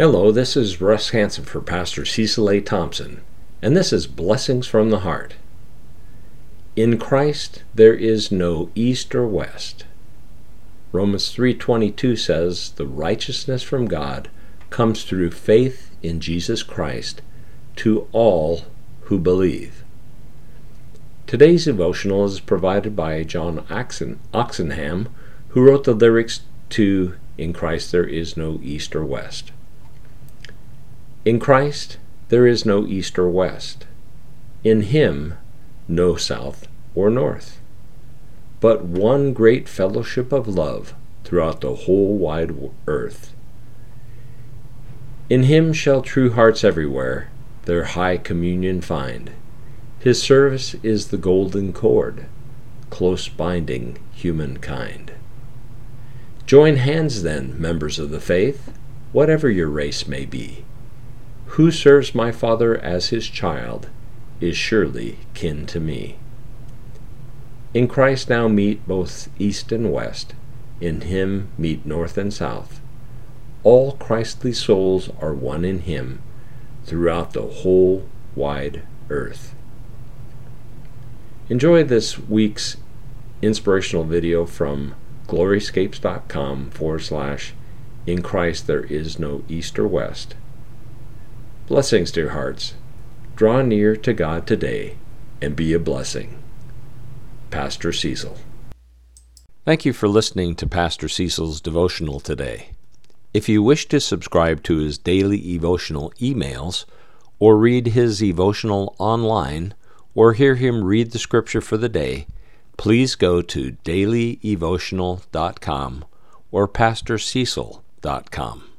Hello, this is Russ Hansen for Pastor Cecil A. Thompson, and this is Blessings from the Heart. In Christ there is no east or west. Romans 3:22 says, "The righteousness from God comes through faith in Jesus Christ to all who believe." Today's devotional is provided by John Oxenham, who wrote the lyrics to "In Christ There Is No East or West." In Christ there is no east or west. In Him no south or north, but one great fellowship of love throughout the whole wide earth. In Him shall true hearts everywhere their high communion find. His service is the golden cord, close binding humankind. Join hands then, members of the faith, whatever your race may be. Who serves my Father as his child is surely kin to me. In Christ now meet both east and west, in Him meet north and south. All Christly souls are one in Him throughout the whole wide earth. Enjoy this week's inspirational video from gloryscapes.com/In Christ There Is No East or West. Blessings, dear hearts. Draw near to God today and be a blessing. Pastor Cecil. Thank you for listening to Pastor Cecil's devotional today. If you wish to subscribe to his daily devotional emails, or read his devotional online, or hear him read the scripture for the day, please go to dailydevotional.com or pastorcecil.com.